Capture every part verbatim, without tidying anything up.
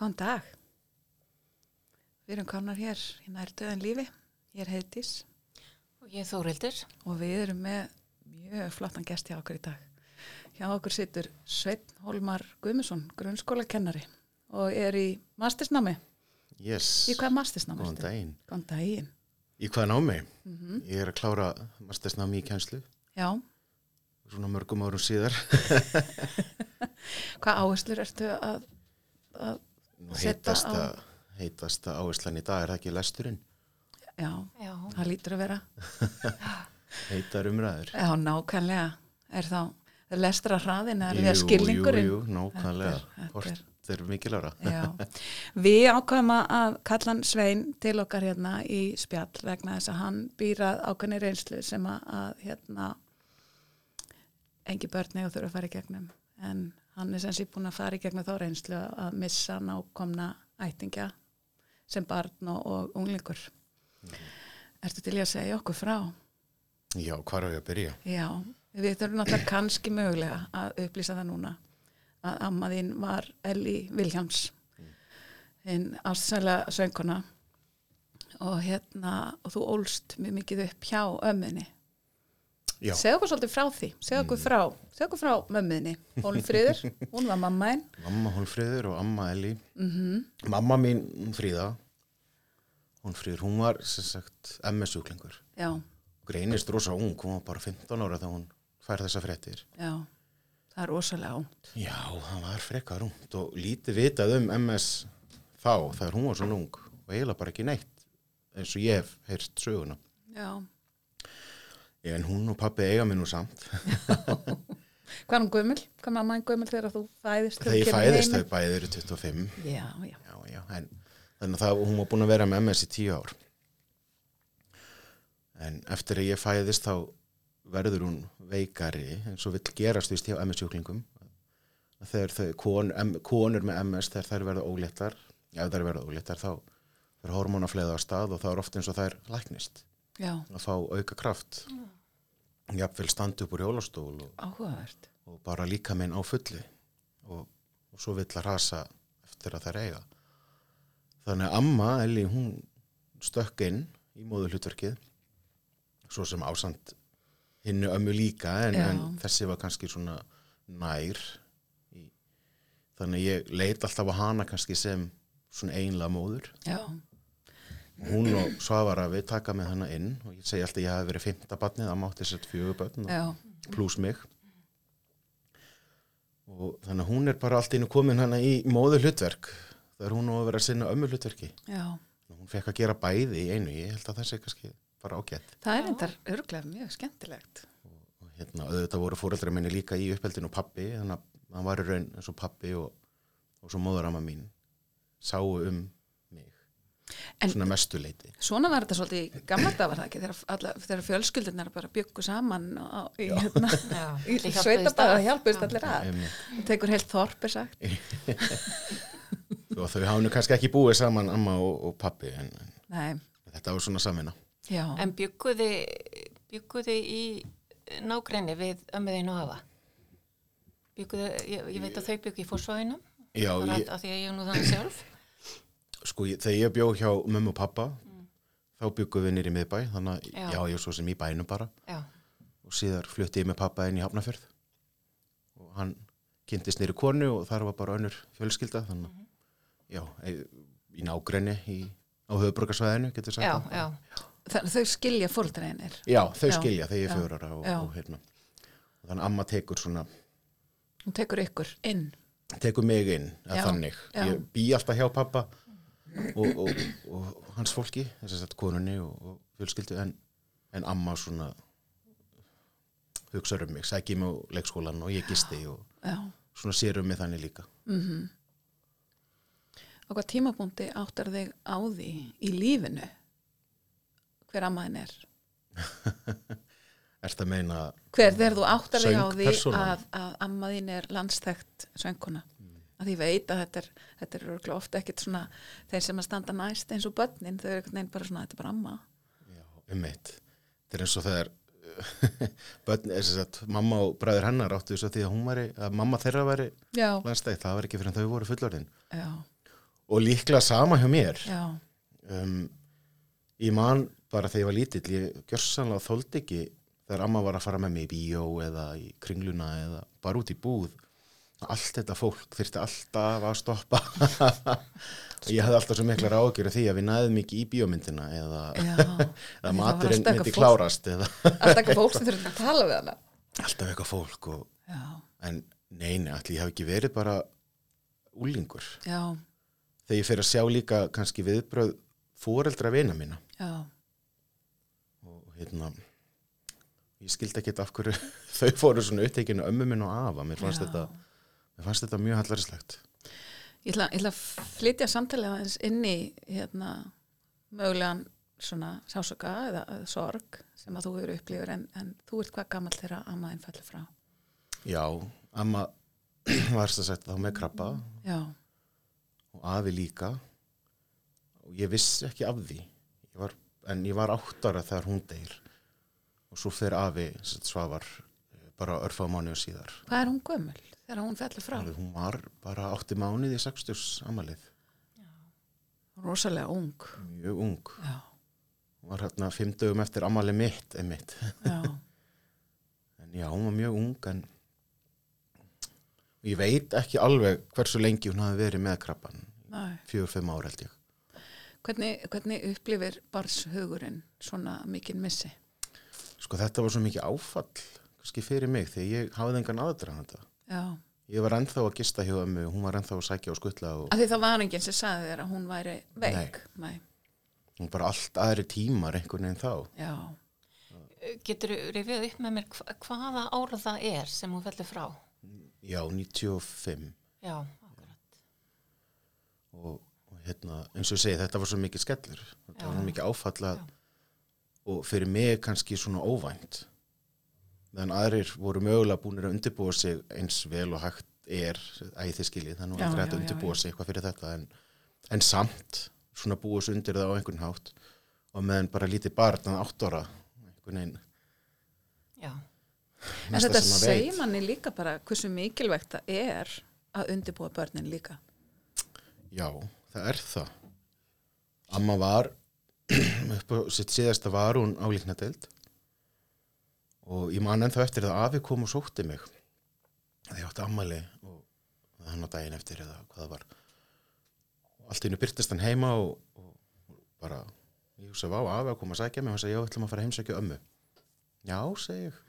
Góðan dag. Við erum komnar hér í nær döðan lífi. Ég er Heiðdís. Og ég er Þórhildur. Og við erum með mjög flottan gest hjá okkur í dag. Hjá okkur situr Sveinn Hólmar Guðmundsson, grunnskólakennari og er í mastersnámi. Yes. Í hvað mastersnámi? Góðan daginn. Góðan daginn. Í hvað námi? Mm-hmm. Ég er að klára mastersnámi í kennslu. Já. Svona mörgum árum síðar. Hvað áherslur ertu að, að Nú setja heitasta, á? heitasta áherslan í dag er það ekki lesturinn. Já, Já. það lítur að vera. Heitar umræður. Já, nákvæmlega. Er þá lestra hraðin eða er skilningurinn? Jú, jú, nákvæmlega. Þetta er- Hvort er mikilværa. Já, við ákvæmum að kalla hann Svein til okkar hérna í spjall vegna þess að hann býr að ákvæmni reynslu sem að, að hérna engi börni og þurfa að fara í gegnum en hann er sem sé búin að fara í gegnum þá reynslu að missa nákomna ættingja sem barn og, og unglingur. Mm. Ertu til í að segja okkur frá? Já, hvar á ég að byrja? Já, við þurfum náttúrulega kannski mögulega að upplýsa það núna að amma þín var Elli Vilhjálms hinn ástsælega söngkona og hérna og þú ólst mjög mikið upp hjá ömmunni. Já. Segðu okkur svolítið frá því, segðu okkur frá segðu okkur frá mömmuðinni, Hólmfríður hún var mammaðinn. Mamma Hólmfríður og amma Elli. Mm-hmm. Mamma mín Fríða, Hólmfríður, hún var sem sagt M S-sjúklingur. Já, Greinist rosa ung, hún var bara fimmtán ára þegar hún fær þessa fréttir. já, það er rosalega ungt. Já, það var frekar ungt og lítið vitað um M S þá þegar hún var svo ung og eiginlega bara ekki neitt eins og ég hef heyrt söguna. Já. En hún og pabbi eiga mig nú samt. Hvað er hún gömul? Hvað er mamma gömul þegar þú fæðist? Þegar ég fæðist þau bæði eru tuttugu og fimm. Já, já. Já, já, en þannig að það, hún var búin að vera með M S í tíu ár. En eftir að ég fæðist þá verður hún veikari eins og vill gerast vist hjá M S-sjúklingum. Þegar þau, kon, M, konur með M S, þegar þær verða óléttar, ef þær verða óléttar, þá er hormónafleiða á stað og það er oft eins og þær læknist. Já, Að fá auka kraft. Jafnvel standa upp úr hjólastól og, áhugavert. og bara líka minn á fulli. Og, og svo vill að rasa eftir að þær eiga. Þannig að amma, Elli, hún stökk inn í móðurhlutverkið, svo sem ásamt hinnu ömmu líka, en, Já. en þessi var kannski svona nær. Í, þannig að ég leit alltaf á hana kannski sem svona einlega móður. Já, Hún og Svavara við taka með hana inn og ég segi alltaf að ég hafi verið fimmta barnið, amma átti sett fjögur börn já, pluss mig. Og þannig að hún er bara allt einu komin hana í móðurhlutverk. Það er hún á að vera að sinna ömmuhlutverki. já. Hún fekk að gera bæði í einu, ég held að það sé kannski bara ágætt. Það er endar örglega mjög skemmtilegt. Og hérna, auðvitað voru foreldrar minni líka í uppeldinu pabbi, þannig að hann var í raun eins og pabbi og, og svo móðuramma mín sáu um mig, En svona mestuleiti. svona var þetta svolítið í gamla dag var það ekki, þegar, alla, þegar fjölskyldurnar bara byggu saman á, í, hérna, Já. í Þið hjálpuðust sveitabæða að. hjálpust allir að. Einmitt. Það tekur heilt þorp er sagt. Og þau hafa nú kannski ekki búið saman amma og, og pabbi, en, en Nei, þetta var svona samvinna. já. En bjugguði, bjugguði í nágrenni við ömmuðin og afa? Bjugguði, ég, ég veit að þau bjuggu í Fossvoginum, Já, bara ég, að því að ég er nú þannig sjálf. sko, ég, þegar ég bjó hjá mömmu og pappa, þá byggum við nýri miðbæ, þannig að Já. já, ég er svo sem í bænum bara. Já, Og síðar flutti ég með pappa inn í Hafnarfjörð og hann kynntist nýri konu og þar var bara önnur fjölskylda, þannig að já, í nágrenni í, á höfuðborgarsvæðinu, getur sagt já, það. já. Þannig þau skilja fóreldræðinir. Já, þau Já. skilja þegar ég Já. er fjögur ára og, Já. og hérna. Þannig að amma tekur svona, Hún tekur ykkur inn. tekur mig inn, eða Já. þannig. Já. Ég bý alltaf hjá pappa og, og, og hans fólki, þess að konunni og, og fjölskyldu, en, en amma svona hugsaður um mig, sækir mig á leikskólan og ég gisti og Já. svona sér um mig þannig líka. Mm Og hvað tímapunkti áttar þig á því í lífinu? Hver ammaðin er? Ertu að meina Hver þegar þú áttar þig á því Söngpersónan? að, að ammaðin er landsþekkt söngkona? Að því veit að þetta er, þetta er örugglega ofta ekkit svona þeir sem að standa næst eins og börnin, þau eru ekkert neinn bara svona, þetta er bara amma. Já, um eitt. Þetta er eins og þegar börn, þess að mamma og bræður hennar áttu þess að því að hún væri, að mamma þeirra væri Já, landstætt, það var ekki fyrir en þau voru fullorðin. já, og líklega sama hjá mér. Já. Um, ég man bara þegar ég var lítill, ég gjörsanlega þoldi ekki þegar amma var að fara með mig í bíó eða í kringluna eða bara út í búð. Allt þetta fólk þyrfti alltaf að stoppa. Ég hafði alltaf svo mikla áhyggjur af því að við næðum ekki í bíómyndina eða, eða maturinn myndi klárast. Eða alltaf eitthvað fólk sem þurfti að tala við hana. Alltaf eitthvað fólk. Og, Já. En neini, allir ég haf ekki verið bara úlingur. Já. Þegar ég fer að sjá líka kannski viðbröð foreldra vina mína. Já. Og hérna, ég skildi ekkert af hverju þau fóru svona upptekinu ömmu minn og afa. Mér fannst, þetta, mér fannst þetta mjög hallærislegt. Ég ætla, ég ætla að flytja samtalið aðeins inn í hérna, mögulegan svona sásöka eða, eða sorg sem að þú eru upplifur en, en þú ert hvað gamall þegar amma þín fellur frá? Já, amma var þess að setja þá með krabba. Já. Og afi líka. Og ég vissi ekki af því. Ég var, en ég var átt ára þegar hún deyr. Og svo fyrir afi Svavar bara örfá mánuður síðar. Hvað er hún gömul þegar hún fellur frá? Hún var bara átti mánuði í sextugs amalið. Rosalega ung. Mjög ung. Já. Hún var hérna fimm dögum eftir amalið mitt, einmitt. Já. En já, hún var mjög ung, en ég veit ekki alveg hversu lengi hún hafi verið með krabban. Nei. Fjögur, fimm ár held ég. Hvernig, hvernig upplifir barnshugurinn svona mikinn missi? Sko þetta var svo mikið áfall, kannski fyrir mig, þegar ég hafði engan aðdraganda. Já. Ég var ennþá að gista hjá ömmu, hún var ennþá að sækja og skutla. Og Af því það var enginn sem sagði þér að hún væri veik. Nei. Nei. Hún bara allt aðri tímar einhvern veginn þá. Já. Getur þú rifjað upp með mér hva, hvaða ára það er sem hún fellur frá? Já, níutíu og fimm. Já, akkurat. Og, og hérna, eins og ég segi, þetta var svo mikið skellur. Þetta Já. var mikið áfallað Já. og fyrir mig kannski svona óvænt. Meðan aðrir voru mögulega búinir að undirbúa sig eins vel og hægt er, æði þið skiljið, þannig að Já, aldrei já, hægt að já, undirbúa já. sig eitthvað fyrir þetta, en, en samt svona búa sig undir það á einhvern hátt og meðan bara lítið barn að átt ára, einhvern veginn. Já. En mesta þetta sem maður segir veit. manni líka bara hversu mikilvægt það er að undirbúa börnin líka. Já, það er það. Amma var, upp á sitt síðasta var hún á líknadeild og ég man ennþá eftir að afi kom og sótti mig. Það ég átti ammæli og hann á daginn eftir eða hvað það var. Og allt í einu birtist hann heima og, og bara, ég hugsa, vá, afi að koma að sækja mig og hann sagði, já, ætlum að fara að heimsækja ömmu. Já, segi ég.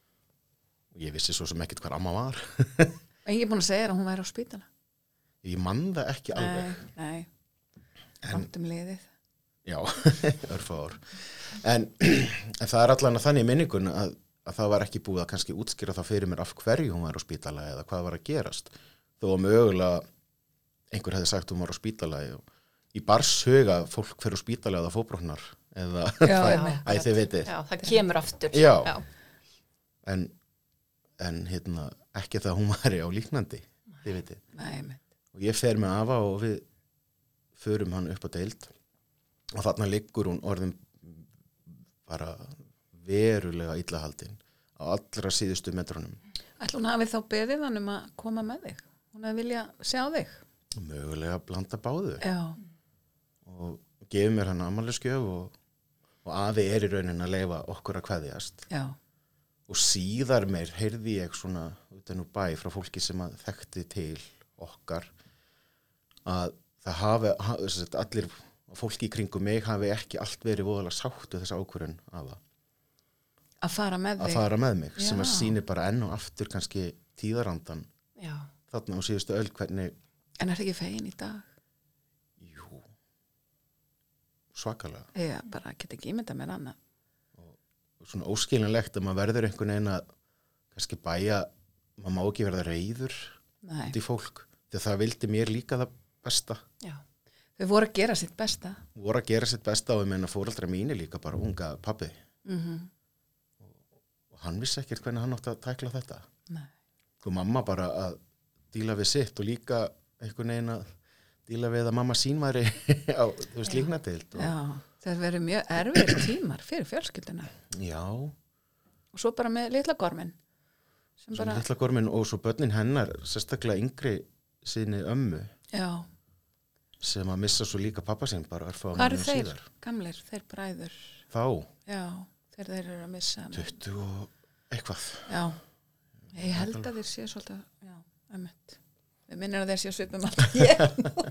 Og ég vissi svo sem ekkert hvar amma var. Engin búin að segja að hún væri á spítala. Ég man það ekki alveg. Nei, nei. En- Langt um liðið. Já, örfá ár. En, en það er allan að þannig í minningun að, að það var ekki búið að kannski útskýra það fyrir mér af hverju hún var á spítala eða hvað var að gerast. Þó að mögulega einhver hefði sagt hún var á spítala og í barshuga fólk fyrir á spítala eða fóbrotnar eða Já, það, einmitt. æ, þið vitið. Já, það kemur aftur. Já. Já. En, en hérna, ekki það að hún var á líknandi, þið vitið. Nei, mitt. Og ég fer með afa og við förum hann upp á deild og þarna liggur hún orðin bara verulega illahaldin á allra síðustu metrunum. Ætli hún hafi þá beðið hann um að koma með þig? Hún hefði vilja sjá þig? Mögulega blanda báðu Já. og gefur mér hann afmælisgjöf og, og afi er í raunin að leyfa okkur að kveðjast. Já. Og síðar meir heyrði ég svona utan úr bæ frá fólki sem að þekkti til okkar að það hafi, hafi allir fólki í kringum mig hafi ekki allt verið voðalega sáttu þessa ákvörðun af það. Að fara með Að þig? fara með mig, Já. sem að sýnir bara enn og aftur kannski tíðarandan Já. þarna á síðustu öll hvernig, En er það ekki fegin í dag? jú, svakalega. Ég bara get ekki ímynda mér annað. Svona óskilinlegt að maður verður einhvern veginn að kannski bæja, maður má ekki verða reiður Nei. út í fólk, því að það vildi mér líka það besta. Já. Þau voru að gera sitt besta. Voru að gera sitt besta og ég meina fóreldra mínu líka bara unga pabbi. Mm Og hann vissi ekkert hvernig hann átti að tækla þetta. Nei. Og mamma bara að díla við sitt og líka einhvern veginn að díla við að mamma sín væri á, þú veist, líknadeild. Og, Já. Það verið mjög erfir tímar fyrir fjölskylduna. já, Og svo bara með litla gormin. Sem svo bara, litla gormin og svo börnin hennar, sérstaklega yngri sinni ömmu. já. sem að missa svo líka pappa sinn bara örfá Hvað eru mánuðum þeir, síðar. gamlir, þeir bræður? Þá, Já, þeir þeir eru að missa. tuttugu og eitthvað. Já, ég held að þeir séu svolítið, já, einmitt. Við minnir að þeir séu svipum alltaf ég.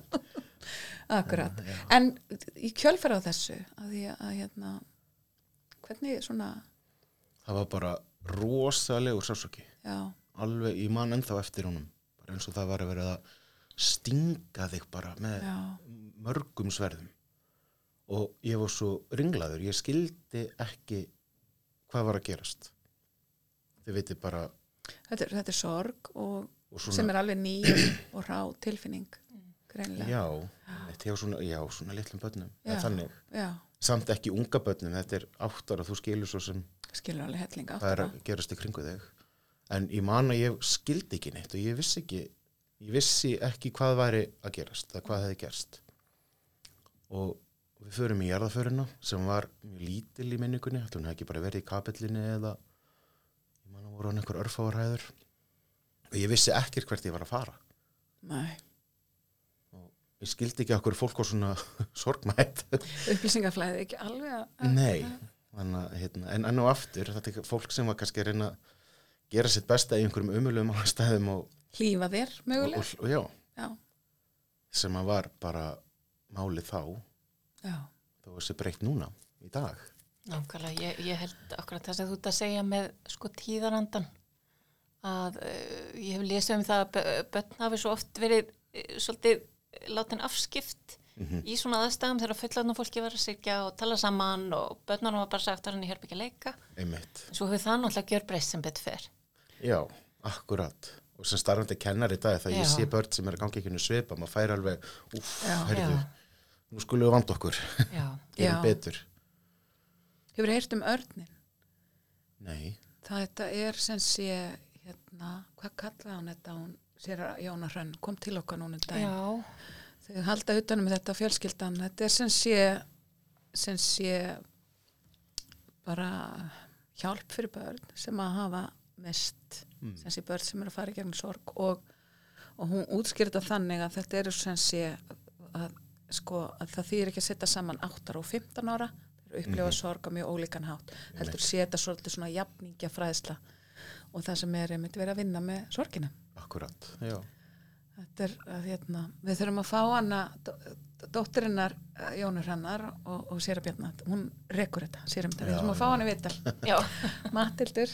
Akkurat. En í kjölfara á þessu, að því að hérna, hvernig svona... Það var bara rosalegur sársauki. Já. Alveg, ég man ennþá eftir honum. Bara eins og það var að vera að stinga þig bara með Já. mörgum sverðum. Og ég var svo ringlaður. Ég skildi ekki hvað var að gerast. Þið veitir bara... Þetta er, þetta er sorg og, og svona, sem er alveg ný og rá tilfinning, greinilega. Já, þetta er svona, já, svona litlum börnum. Já. Þannig, Já, samt ekki unga börnum. Þetta er átt ára, þú skilur svo sem skilur alveg helling átt. það er að gerast í kringu þig. En ég man að ég skildi ekki neitt og ég vissi ekki, ég vissi ekki hvað væri að gerast, eða hvað hefði gerst. Og við förum í jarðaförina sem var mjög lítil í minningunni, þetta hún hefði ekki bara verið í kapellinni eða, ég man að voru hann einhver örfáarhæður. Og ég vissi ekkert hvert ég var að fara. Nei. Og ég skildi ekki okkur fólk var svona sorgmætt. Upplýsingaflæði ekki alveg að... Nei, þannig að, hérna, en enn og aftur, þetta er fólk sem var kannski að reyna að gera sitt besta í einhverjum umulum á stæðum og Hlífa þér, mögulega. og, og já, Já, sem að var bara málið þá, já, þó að sé breytt núna í dag. Nákvæmlega, ég, ég held akkurat það sem þú ert að segja með sko tíðarandan að uh, ég hef lesið um það að bö- börn hafi svo oft verið uh, svolítið látin afskipt Mhm. í svona aðstæðum þegar fullorðna fólki var að syrgja og tala saman og börnunum var bara sagt að hann í herbyggja leika. Einmitt. Svo hefur það náttúrulega gjörbreyst sem betur fer. Já, akkurat. Og sem starfandi kennar í dag, það ég Já. sé börn sem er að gangi ekki nú svipa, maður fær alveg, úff, Já. herðu, nú skulum við vanda okkur, Já, gerum Já. betur. hefur heyrt um örnin. Nei, Þetta er sem sé, hérna, hvað kallaði hún þetta, hún sér að Jóna Hrönn kom til okkar núna um daginn. já, Þau halda utanum þetta fjölskyldan, þetta er sem sé, sem sé bara hjálp fyrir börn sem að hafa mist, Mm. sem sé börn sem eru að fara í gegnum sorg og, og hún útskýrta þannig að þetta eru sem sé að, sko, að það þýr ekki að setja saman átta og fimmtán ára, þeir eru upplifa sorg á mjög ólíkan hátt, heldur setja svolítið svona jafningja fræðsla og það sem er einmitt verið að vinna með sorgina. akkurat, já. Þetta er að hérna, við þurfum að fá hana, dóttirinnar Jónur Hrannar og, og Séra Bjarnar, hún rekur þetta, sérum þetta, við þurfum að fá hana í viðtal, já, Mathildur,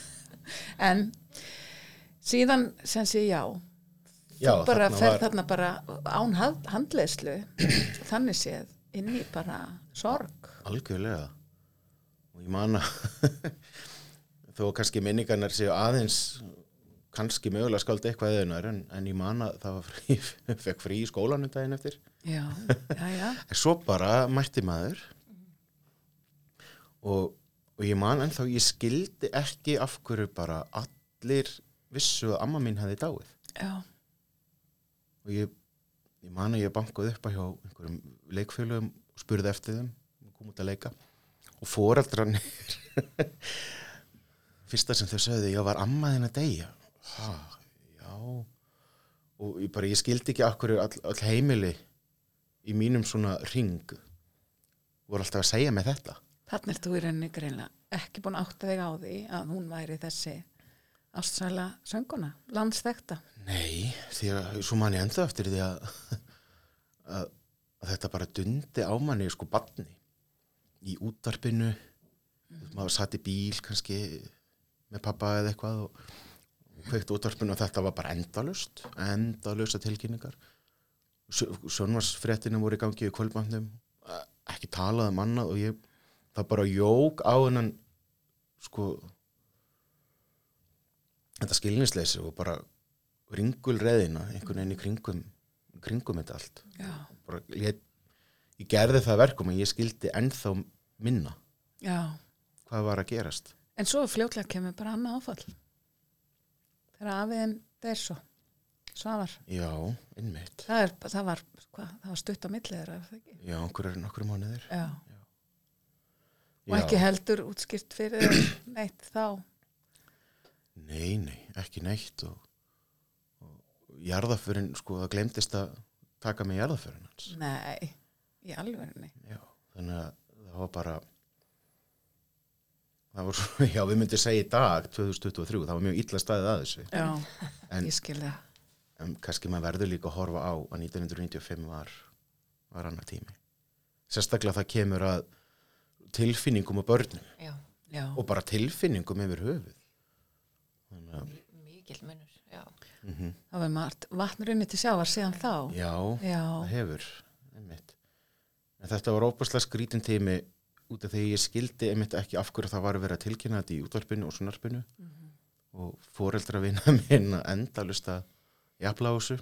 en síðan sem sé já, Já, þú bara þarna fer var- þarna bara án hand- handleiðslu, þannig séð, inn í bara sorg. Algjörlega. Og ég man að þó kannski minningarnar séu aðeins kannski mögulega skáldi eitthvað eðunar en, en ég man að það var frí, fekk frí í skólanum daginn eftir. Já, já, já, En svo bara mætti maður og, og ég man ennþá, ég skildi ekki af hverju bara allir vissu að amma mín hefði dáið. já, Og ég, ég man að ég bankaði upp að hjá einhverjum leikfélögum og spurði eftir þeim, kom út að leika og foreldrarnir fyrsta sem þau sögðu, já, var amma þinn að deyja? Ha, já. Og ég bara, ég skildi ekki af hverju all, all heimili í mínum svona ring voru alltaf að segja mig þetta. þannig er þú í rauninni greinlega ekki búin að átta þig á því að hún væri þessi ástsæla sönguna, landsþekta. Nei, því að svo man ég ennþá eftir því að, að, að þetta bara dundi á manni sko barni í útvarpinu, mm. maður satt í bíl kannski með pappa eða eitthvað og, og kveikt útvarpinu og þetta var bara endalust, endalust að tilkynningar. Sjónvarsfréttinu voru í gangi í kvöldmannum, ekki talað um annað og ég, það bara jók á hennan sko þetta skilningsleysi og bara ringulreiðina einhvern veginn í kringum, kringum þetta allt. Já, Bara, ég, ég gerði það verkum en ég skildi ennþá minna já. hvað var að gerast. En svo fljótlega kemur bara annað áfall. Þegar afiðin deyr svo, Svavar. Já, einmitt. Það, er, það, var, hva, það var stutt á milli þeirra, er það ekki? Já, einhverjur nokkur mánuðir. Já. Og Já. ekki heldur útskýrt fyrir þér neitt þá. Nei, nei, ekki neitt og, og jarðaförin, sko, það glemdist að taka mig í jarðaförin hans. Nei, í alvörinni. Já, þannig að það var bara, það var svo, já, við myndum segja í dag, tvö þúsund tuttugu og þrjú, það var mjög illa staðið að þessu. Já, en, ég skil það. En kannski maður verður líka að horfa á að nítján hundruð níutíu og fimm var, var annar tími. Sérstaklega það kemur að tilfinningum og börnum. Já. Já. Og bara tilfinningum yfir höfuð. Þannig að... Mikil munur, já. Mm-hmm. Það var margt vatnurunni til sjávar síðan þá. Já, Já. það hefur, einmitt. En þetta var óbúslega skrítin tími út af því ég skildi einmitt ekki af hverju það var að vera tilkynna þetta í útvarpinu og sjónvarpinu mm-hmm. og foreldra vina minna endalust að jafla á þessu.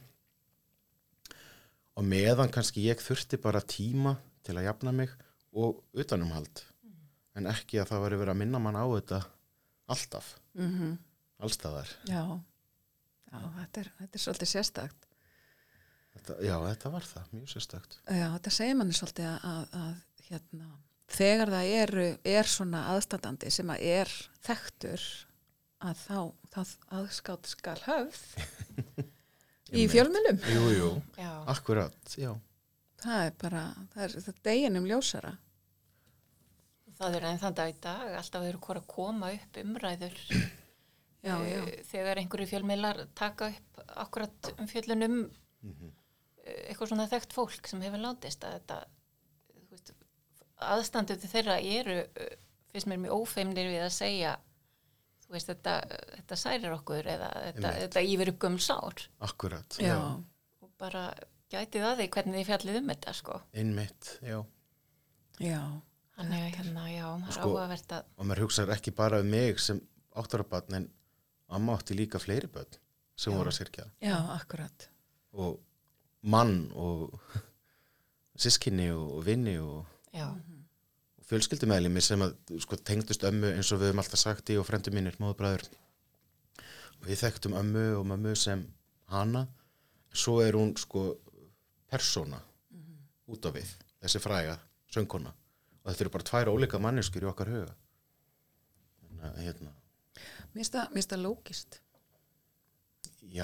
Og meðan kannski ég þurfti bara tíma til að jafna mig og utanumhald. Mm. En ekki að það var að vera að minna mann á þetta alltaf. Mm-hmm. Allstaðar. Já, já þetta, er, þetta er svolítið sérstakt. Þetta, já, þetta var það, mjög sérstakt. Já, þetta segir manni svolítið að, að, að hérna, þegar það er, er svona aðstandandi sem að er þekktur að þá, það aðskátt skal höfð í fjölmiðlum. Jú, jú, Já. Akkurat, já. Það er bara, það er, það er deginum ljósara. Það er enn þann dag í dag, alltaf eru hvort að koma upp umræður. Já, já. Þegar einhverju fjölmiðlar taka upp akkurat um fjöllunum mm-hmm. eitthvað svona þekkt fólk sem hefur látist að þetta, þú veist, aðstanduð þeirra eru, finnst mér mjög ófeimnir við að segja, þú veist, þetta, þetta særir okkur eða þetta, þetta íver upp gömul sár. Akkurat, já. já. Og bara gætið að því hvernig þið fjallið um þetta, sko. Einmitt, já. Já. Þannig að hérna, já, það er sko, áhugavert að... Og maður hugsaður ekki bara um mig sem áttarabarn, en amma átti líka fleiri börn sem já. Voru að syrkja. Já, akkurat. Og mann og sískinni og vinni og, og fjölskyldumeðlimi sem að, sko, tengdust ömmu eins og við höfum alltaf sagt í og frendur mínir, móðbræður. Og við þekktum ömmu og mömmu sem hana. Svo er hún, sko, persóna mm-hmm. út á við, þessi fræga söngkona. Og þetta eru bara tvær ólíka manneskjur í okkar huga. Þannig að, hérna... Mér finnst það lógist. Já,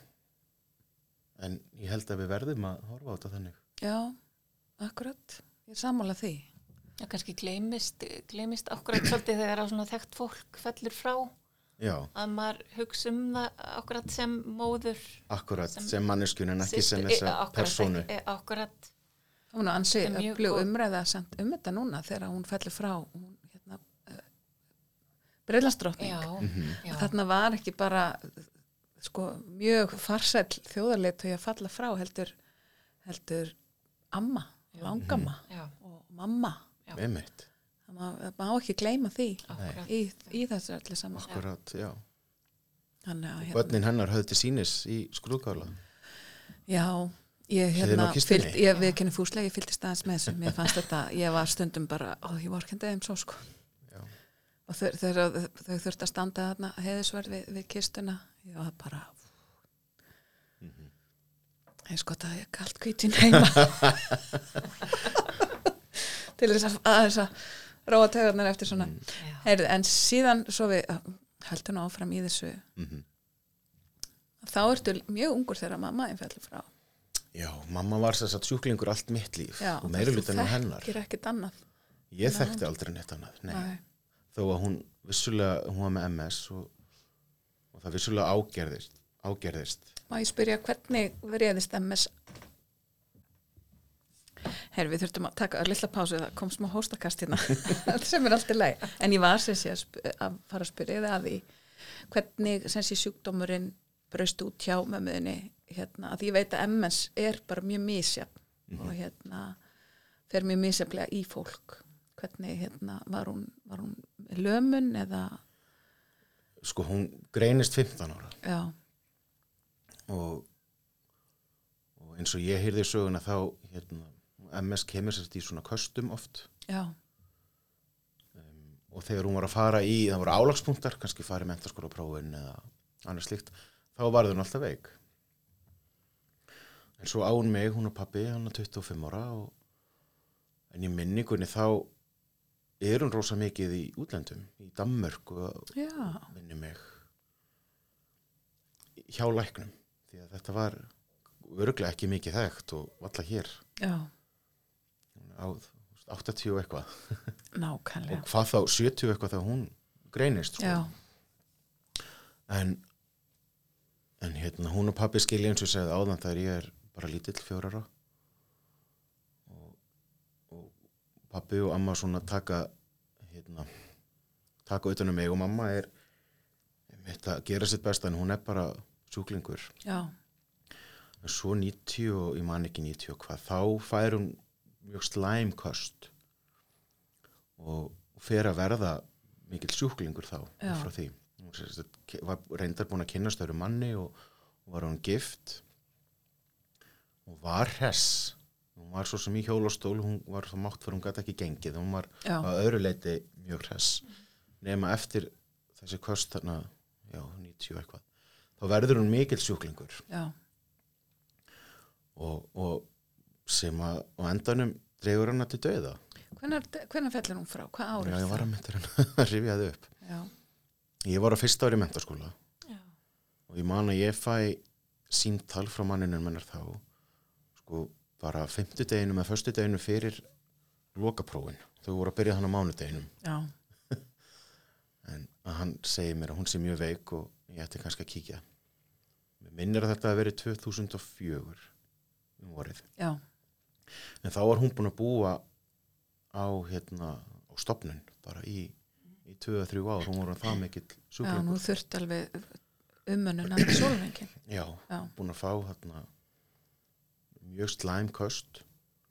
en ég held að við verðum að horfa á þetta þannig. Já, akkurat. Ég sammála því. Já, kannski gleymist, gleymist akkurat svolítið þegar á svona þekkt fólk fellur frá. Já. Að maður hugsa um það akkurat sem móður. Akkurat, sem, sem manneskjun en ekki systur, sem þessa akkurat, persónu. Ekki, akkurat. Hún er ansið Það er mjög öflug góð. umræða samt um þetta núna þegar hún fellur frá. Hún, hérna, uh, Breiðlandsdrottning. Já, Mhm. já. Þarna var ekki bara sko, mjög farsæll þjóðarleitt að falla frá heldur, heldur amma, langamma Já, og mamma. Já. Einmitt. Það má, það má ekki gleyma því akkurat. í, í þessu öllu saman. Akkurat, já. Þannig að, Börnin hennar höfðu til sínis í skrúðgála. já, ég Hliðin hérna á kistunni? fylg, ég við kynni fúslega, ég fylgdist aðeins með þessu, mér fannst þetta, ég var stundum bara, ó, ég var ekki þeim svo sko. Já. Og þau, þau, þau þurfti að standa þarna heiðisverð við, við kistuna, ég var bara, Mhm. eins gott að ég kalt hvítin heima. Til þess að, að þess að róa taugarnar eftir svona. Já. Heyrðu, en síðan, svo við höldum áfram í þessu, Mhm. þá ertu mjög ungur þegar mamma einn fellur frá. Já, mamma var þess að sjúklingur allt mitt líf Já, og meiri hlutin á hennar. Þú þekkir ekkert annað. Ég þekkti aldrei neitt annað, nei. Nei. Þó að hún vissulega, hún var með M S og, og það vissulega ágerðist, ágerðist. Má ég spyrja hvernig veriðist M S? Herri, við þurftum að taka lilla pásu, það kom smá hóstakast hérna, sem er alltaf leið. En ég var sem sé að, sp- að fara að spyrja þið að því hvernig sem sé sjúkdómurinn braust út hjá mömmuðinni, hérna, að ég veit að M S er bara mjög misjafn Mhm. og hérna fer mjög misjafnlega í fólk. Hvernig, hérna, var hún, var hún lömun eða, Sko, hún greinist fimmtán ára já, og, og eins og ég heyrði söguna þá, hérna, M S kemur sérst í svona köstum oft já, um, og þegar hún var að fara í, það voru álagspunktar, kannski farið menntaskólaprófin eða annars slíkt, þá var hún alltaf veik. En svo á hún mig, hún og pabbi, hann er tuttugu og fimm ára og en í minningunni þá er hún rosa mikið í útlöndum, í Danmörku og já, minni mig hjá læknum, því að þetta var örglega ekki mikið þekkt og alla hér Já, á áttatíu og eitthvað nákvæmlega. og hvað þá sjötíu eitthvað þegar hún greinist sko. Já, en en hérna hún og pabbi skilja eins og segði áðan þegar ég er bara lítill fjórar ára og, og pabbi og amma svona taka hérna taka utan um mig og mamma er þetta gera sitt besta en hún er bara sjúklingur já, en svo níutíu og ég man ekki níutíu og hvað þá fær hún mjög slæmköst og fer að verða mikill sjúklingur þá Já. frá því hún sem sagt var reyndar búin að kynnast öðru manni og, og var hún gift og var hress hún var svo sem í hjólastól hún var svo mátt fyrir hún gæti ekki gengið hún var já, á öðru leiti mjög hress nema eftir þessi köst þarna já, níutíu eitthvað þá verður hún mikill sjúklingur já, og, og sem að á endanum dregur hana til dauða hvenær, hvenær fellur hún frá? Hvað árið já, ég var að mynda hérna að rifja það upp Já, ég var á fyrsta ári menntaskóla Já. og ég man að ég fæ símtal frá manninum hennar þá sko bara fimmtudeginum eða föstudeginum fyrir lokaprófin þau voru að byrja hann á mánudeginum já, en að hann segir mér að hún sé mjög veik og ég ætti kannski að kíkja mér minnir að þetta að verið tvö þúsund og fjögur um vorið já, en þá var hún búin að búa á hérna á stofnun bara í, í tvö að þrjú ár hún voru það mikill já, nú sjúklingur þurft alveg umönnun að sólvengin. já, Já, búin að fá hérna mjög slæm köst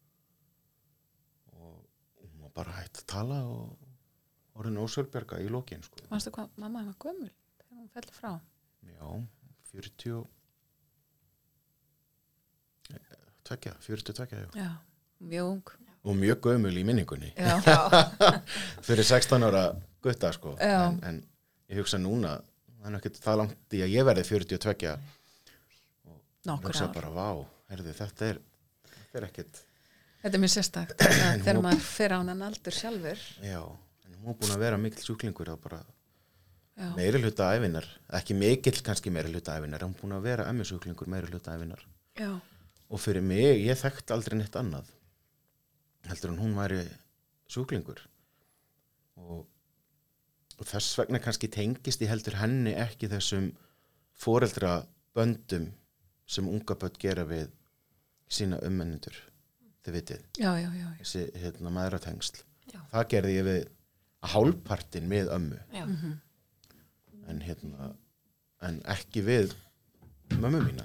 og hún var bara hætt að tala og orðin ósjálfbjarga í lokin sko. manstu hvað mamma var gömul þegar hún fellur frá? já, fjörutíu tvekja, fjörutíu og tvekja já. Já, mjög ung. og mjög gömul í minningunni Já, fyrir sextán ára gutta sko Já. en, en ég hugsa núna það er ekki það langt í að ég verði fjörutíu og tvekja nokkur hugsa ár. bara, vá, heyrðu, þetta er þetta er ekkit, Þetta er mjög sérstakt þegar maður fer á hann aldur sjálfur. já en hún er búin að vera mikill sjúklingur og bara Já, meiri hluta ævinar, ekki mikill kannski meiri hluta ævinar, hún er búin að vera M S-sjúklingur meiri hluta ævinar já, og fyrir mig, ég þekkt aldrei neitt annað heldur en hún væri sjúklingur og, og þess vegna kannski tengist ég heldur henni ekki þessum foreldra böndum sem unga börn gera við sína ummennendur, þið vitið já, já, já, já. þessi hérna mæðratengsl Já. það gerði ég við hálfpartin með ömmu Já. Mhm. en hérna en ekki við mömmu mína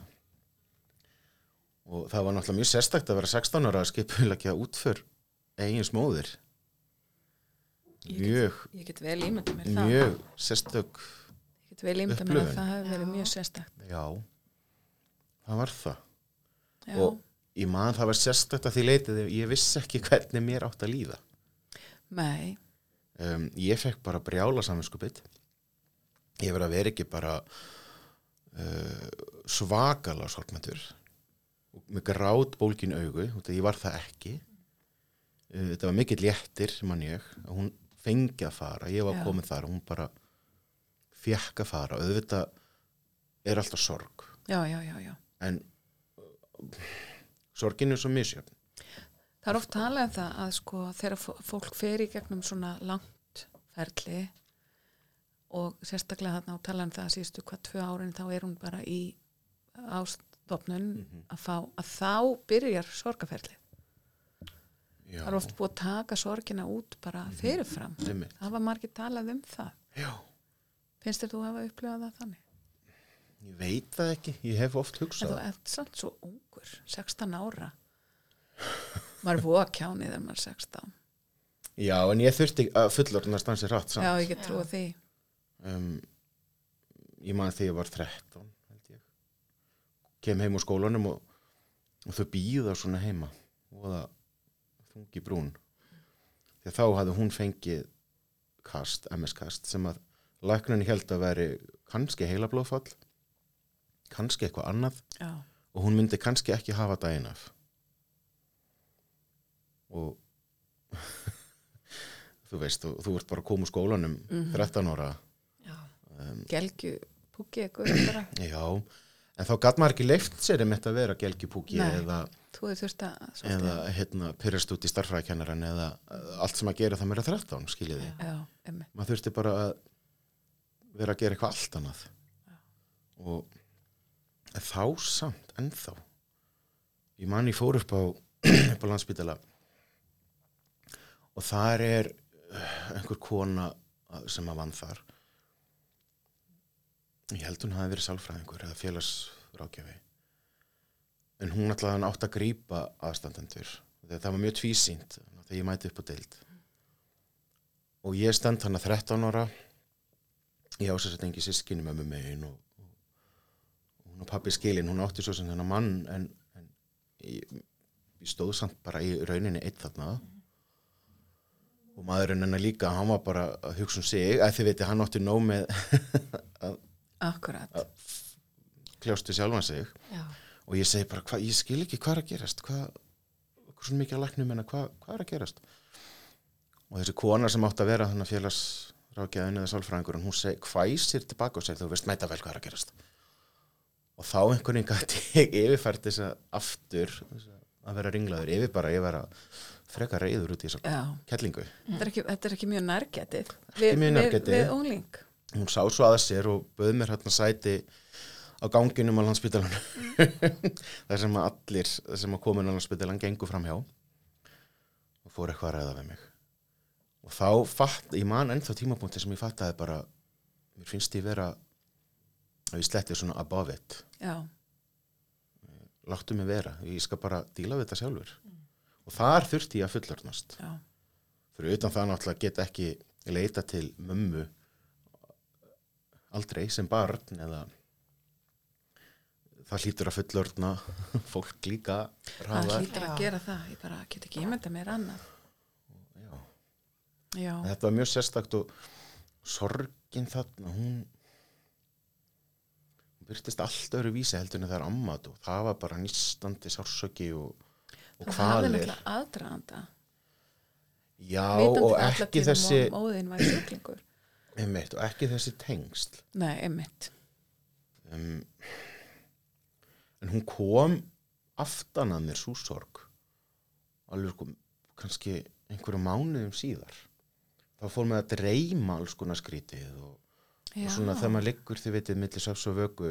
og það var náttúrulega mjög sérstakt að vera sextán ára að skipuleggja útför eigins móðir Ég mjög, Ég get vel ímynda mér það. mjög sérstök Ég get vel ímynda mér að upplifun. það hefur verið Já. mjög sérstakt. já, það var það Já, og ég man það var sérstakt að því leitið ég vissi ekki hvernig mér átt að líða nei, um, ég fekk bara brjála saminskupið ég verið að vera ekki bara uh, svakalega sorgmættur með grát bólgin augu og ég var það ekki uh, þetta var mikill léttir mann ég að hún fengi að fara ég var Já. komin þar og hún bara fekk að fara og auðvitað er alltaf sorg já, já, já, já. en uh, sorgin er svo misjöfn Það er oft talað um það að sko þegar fó- fólk fer í gegnum svona langt ferli og sérstaklega þarna á talan það síðustu hvað tvö árin þá er hún bara í ástofnun Mhm. að fá að þá byrjar sorgaferli. já, Það er oft búið að taka sorgina út bara fyrirfram. einmitt. Það var margir talað um það. já, Finnst þér þú hafa upplifað það þannig? ég veit það ekki ég hef oft En hugsað þú ert samt svo ungur, sextán ára. Maður er búið að kjáni þegar maður er sextán. já, en ég þurfti að fullorðna stansi hratt samt Já, ég get Já. trúið því. um, ég man þegar ég var þrettán held ég kem heim úr skólanum og, og þau býða svona heima og það þungi brún því þá hafði hún fengið kast, M S-kast sem að læknarnir held að veri kannski heilablóðfall kannski eitthvað annað Já, og hún myndi kannski ekki hafa daginn af og þú veist, þú, þú ert bara að koma úr skólanum Mhm. þrettán ára Já. um, gelgju, púki, eitthvað bara. já, en þá gat maður ekki leyft sér um þetta að vera gelgjupúki Nei. eða, Þú hefur þurft að svolítið- eða hérna, pyrrast út í starffræðikennaran eða uh, allt sem að gera það mér að þrettán, skiljiði. Já, einmitt. Maður þurfti bara að vera að gera eitthvað allt annað. Og en þá samt, ennþá. Ég man ég fór upp á, upp á Landspítala og þar er einhver kona sem að vann þar. Ég held hún hafi verið sálfræðingur eða félagsráðgjafi. En hún ætlaði hann átt að grípa aðstandendur. Það var mjög tvísýnt þegar ég mæti upp á deild. Og ég stend hann að þrettán ára. Ég ásast engi systkini með mig megin og, og, og hún og pabbi skilin. Hún átti svo sem þennan mann en, en ég, ég stóð samt bara í rauninni eitt þarna. Og maðurinn hennar líka, hann var bara að hugsa um sig. Að þið veitir, hann átti nóg með að Akkurat. kljástu sjálfan sig. Já. Og ég segi bara, hva, ég skil ekki hvað er að gerast, hvað, hvað svona mikið að læknum en hvað, hvað er að gerast? Og þessi kona sem átti að vera þannig félagsráðgjafinn eða sálfræðingurinn, hún segi, hvæsir tilbaka og segir, þú veist mæta vel hvað er að gerast. Og þá einhvern veginn gæti ég yfirfært þess að aftur, þessa, að vera ringlaður, yfir bara, ég vera frekar reiður út í þessa Já. kellingu. Þetta er ekki, þetta er ekki mjög nærgetið. Ekki mjög nærgetið. Við, við ungling. Hún sá svo að sér og bauð mér hérna sæti á ganginum á Landspítalanum. Það sem að allir sem að komin á Landspítalan gengur fram hjá og fór eitthvað að ræða við mig. Og þá fatt, ég man ennþá tímapunkti sem ég fattaði bara, mér finnst ég vera að ég sletti svona above it. Já. Láttu mig vera, ég skal bara díla við þetta sjálfur. Mm. Og þar þurfti ég að fullorðnast. Já. Fyrir utan það náttúrulega get ekki leita til mömmu aldrei sem barn eða það hlýtur að fullorðna fólk líka Það hraðar. hlýtur að gera það. Ég bara get ekki ímynda mér annað. Já. Já. Þetta var mjög sérstakt og sorgin þarna, hún virtist allt öðru vísi heldur en það er ammat og það var bara nýstandi sársöki og, og Það hafði kvalir. náttúrulega aðdraganda. Já, Vitandi og það alla ekki tíð að þessi mó- móðin var sjúklingur. einmitt, og ekki þessi tengsl. Nei, einmitt. Um, en hún kom aftan að mér sú sorg alveg sko kannski einhverju mánuðum síðar. Þá fór mig að dreyma alls konar skrítið og, og svona þegar maður liggur þið vitið milli svefns og vöku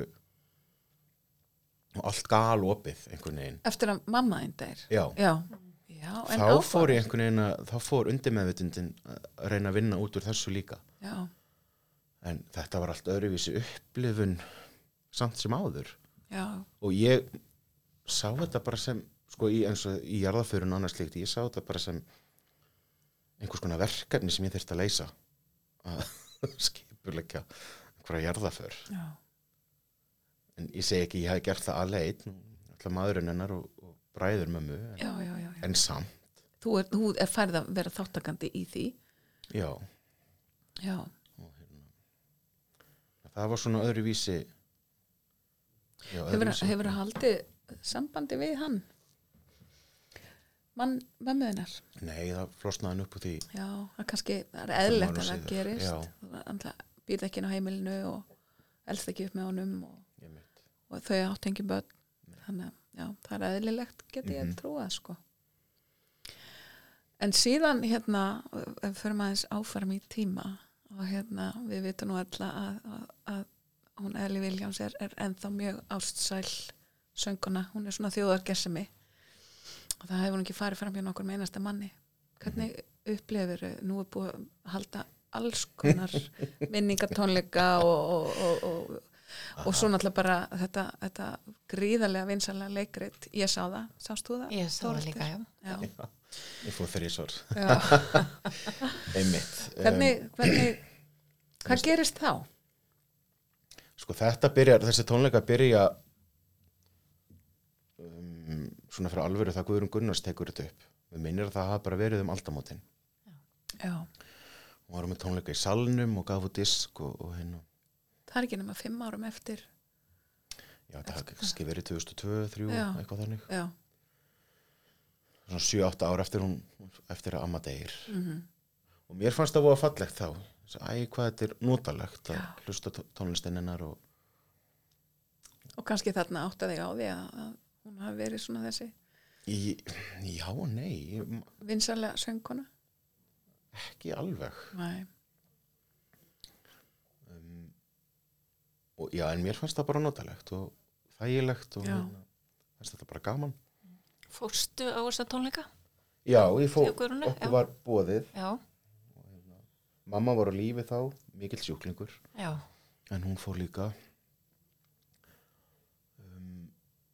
og allt galopið einhvern veginn. Eftir að mamma þín deyr. Já. Já. Já, en Þá áfram. fór ég einhvern veginn að, þá fór undirmeðvitundin að reyna að vinna út úr þessu líka. Já. En þetta var allt öðruvísi upplifun samt sem áður. Já. Og ég sá þetta bara sem, sko í, eins og í jarðaförun og annars slíkt, ég sá þetta bara sem einhvers konar verkefni sem ég þyrfti að leysa. Að skipuleggja einhverja jarðaför. Já. En ég segi ekki, ég hef gert það alveg, alltaf maðurinn hennar og, og bræður mömmu, en, Já, já, já, já. en samt. Þú er, þú er færð að vera þáttakandi í því. Já. Já. Og, hérna, það var svona öðruvísi. Já, Hefur, öðruvísi. hefur haldið sambandi við hann? Mann mömmuðinnar? Nei, það flosnaði hann upp úr því. Já, það kannski, það er eðlilegt árum að það síðar, gerist. já. Það býrð ekki inn á heimilinu og elst ekki upp með honum og, Ég mitt. og þau átt engin börn. Þannig að já, það er eðlilegt, geti ég Mhm. að trúa, sko. En síðan, hérna, ef við förum aðeins áfram í tíma og hérna, við vitum nú alla að, að, að hún Ellie Williams er, er ennþá mjög ástsæl sönguna, hún er svona þjóðargersemi og það hefur hún ekki farið fram hjá nokkur með einasta manni. Hvernig upplifir, nú er búið að halda alls konar minningatónleika og, og, og, og, og svo náttúrulega bara þetta, þetta gríðarlega vinsalega leikrit, ég sá það, sást þú það? Ég sá það Þórhildur? líka, já. Já. Ég fór þrísvar. Já. Einmitt. Hvernig, hvernig, hvað gerist þá? Sko þetta byrjar, þessi tónleika byrja um, svona fyrir alvöru það Guðrún Gunnars tekur þetta upp. Við minnir að það hafa bara verið um aldamótin. Já. Hún var með tónleika í salnum og gaf út disk og, og hérna. Það er ekki nema fimm árum eftir. Já, það hafði kannski verið tvö þúsund og tvö, þrjú, Já. eitthvað þannig. Já. Svona sjö átta ár eftir hún, eftir að amma deyr. Mm Og mér fannst það voða fallegt þá. Æ, hvað þetta er notalegt að Já. hlusta tónlistin hennar og Og kannski þarna áttaði á því að, að hún hafi verið svona þessi Í, já og nei, vinsalega söngkona? ekki alveg. Nei. Um, og já, en mér fannst það bara notalegt og þægilegt og Já. fannst þetta bara gaman. Fórstu á þessa tónleika? Já, ég fór, Hjá Guðrúnu, okkur já. var boðið. Já, Mamma var á lífi þá, mikill sjúklingur, já, en hún fór líka. Um,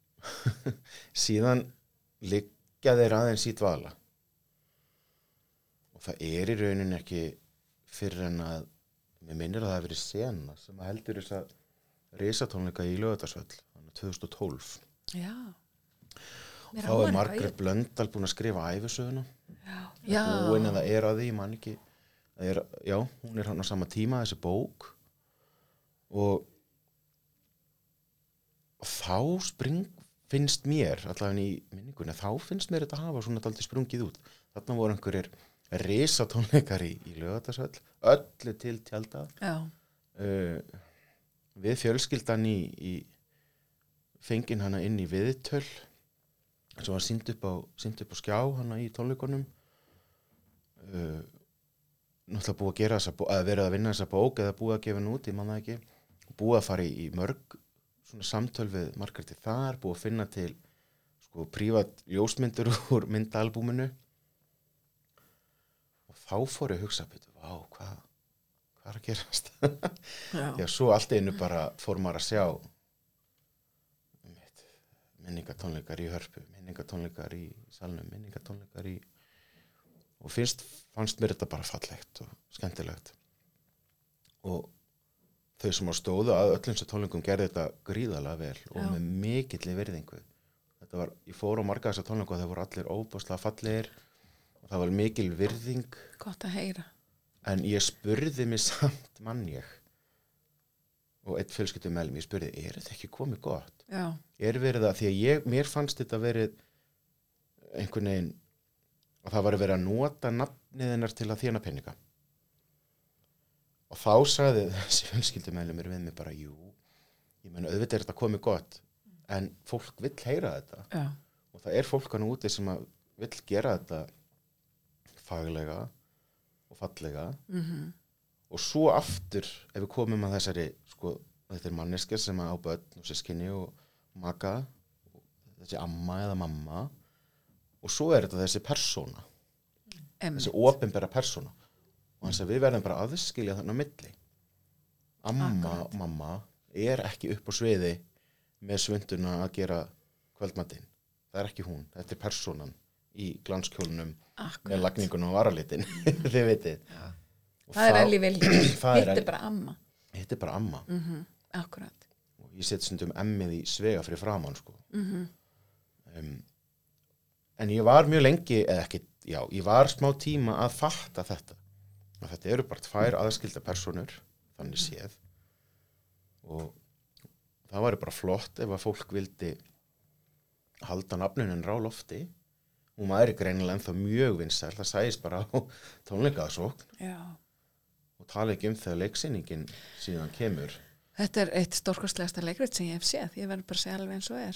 síðan liggja þeir aðeins í dvala. Og það er í rauninni ekki fyrir en að, mér minnir að það hafi verið sena sem að heldur þess að risatónleika í Laugardalsvöll, þannig tvö þúsund og tólf. Já. Mér Þá áður er að Margrét ég- Blöndal búin að skrifa ævisöguna. Já. Já. Búin að það er að því, ég man ekki. Það er, já, hún er hann á sama tíma, þessi bók. Og, og þá spring, finnst mér, allavega í minningunni, þá finnst mér þetta hafa svona daldið sprungið út. Þarna voru einhverjir risatónleikar í, í Laugardalsvöll, öllu til tjálta. Já. Uh, við fjölskyldan í, í fengin hana inn í viðtöl sem var sýnd upp á, sýnd upp á skjá hana í tónleikunum. Uh, náttúrulega búið að gera þessa bók, að verið að vinna þessa bók eða búið að gefa henni út, ég man það ekki. Búið að fara í, í mörg svona samtöl við Margréti þar, búið að finna til sko prívat ljósmyndur úr myndaalbúminu. Og þá fór ég að hugsa, betur, vá, hvað hvað er að gerast? Já. Já, svo allt einu bara fór maður að sjá mitt, minningatónleikar í Hörpu, minningatónleikar í Salnum, minningatónleikar í og fyrst fannst mér þetta bara fallegt og skemmtilegt og þau sem á stóðu að öllum sem tónleikum gerði þetta gríðalega vel og Já. með mikilli virðingu. Þetta var, ég fór á marga þessa tónleiku og þeir voru allir óbúslega fallegir og það var mikil virðing. Gott að heyra. En ég spurði mig samt mann ég og einn fjölskyldum meðlum, ég spurði, er þetta ekki komið gott? Já. Er verið það, því að ég, mér fannst þetta verið einhvern veginn, að það var verið að nota nafnið hennar til að þjána peninga. Og þá sagði þessi fjölskyldum meðlum við mig bara, jú, ég meina auðvitað er þetta komið gott, en fólk vill heyra þetta. Já. Og það er fólk hann úti sem að vill gera þetta faglega og fallega Mhm. og svo aftur ef við komum að þessari sko, þetta er manneskja sem á börn og sískinni og maka og þessi amma eða mamma og svo er þetta þessi persóna Einmitt. þessi opinbera persóna og hans að við verðum bara aðskilja þarna á milli amma Akkurat. og mamma er ekki upp á sviði með svunduna að gera kvöldmatinn, það er ekki hún þetta er persónan í glanskjólnum með Akkurat. lagningun og varalitin þið vitið Já. Og Það er þá- Elli Vilja. Það er Hitt er Elli- bara amma. Hitt er bara amma Mhm. Akkurat. og ég set stundum emmið í svega fyrir framann sko. Mhm. um, en ég var mjög lengi eða ekki, já, ég var smá tíma að fatta þetta og þetta eru bara tvær aðskilda persónur þannig séð og það væri bara flott ef að fólk vildi halda nafnunin rá lofti og maður er greinilega ennþá mjög vinsæl það sæðist bara á tónleikaðsókn Já. og tala ekki um þegar leiksýningin síðan kemur. Þetta er eitt stórkostlegasta leikrit sem ég hef séð. Ég verður bara að segja alveg eins og er.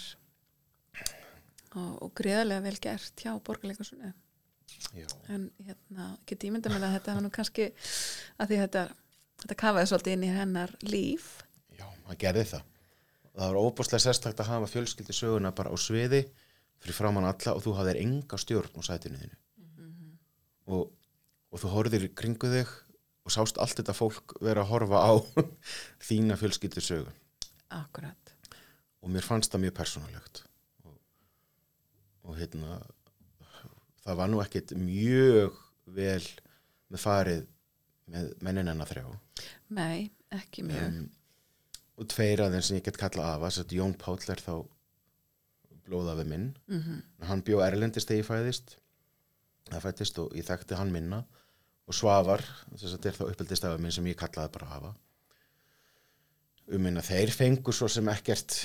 Og, og greiðarlega vel gert hjá Borgarleikhúsinu. Já. En hérna, get ég mynda með að þetta var nú kannski að því þetta, þetta kafaði svolítið inn í hennar líf. Já, það gerði það. Það var óbúslega sérstakt að hafa fjölskyldi söguna bara á sviði fyrir framann alla og þú hafðir enga stjórn á sætinu þínu. Mm-hmm. Og, og þú horfðir í kringu þig og sást allt þetta fólk vera að horfa á þína fjölskyldi sögu. Akkurat. Og mér fannst það mjög persónulegt. Og, og hérna, það var nú ekkit mjög vel með farið með mennin hennar þrjá. Nei, ekki mjög. Um, og tveir aðeins sem ég get kalla afa, þess að Jón Páll er þá blóðafi minn. Mhm. Hann bjó erlendis þegar ég fæðist, það fættist og ég þekkti hann minna og Svavar, þess að þetta er þá uppeldistafi minn sem ég kallaði bara afa. Um minna þeir fengur svo sem ekkert,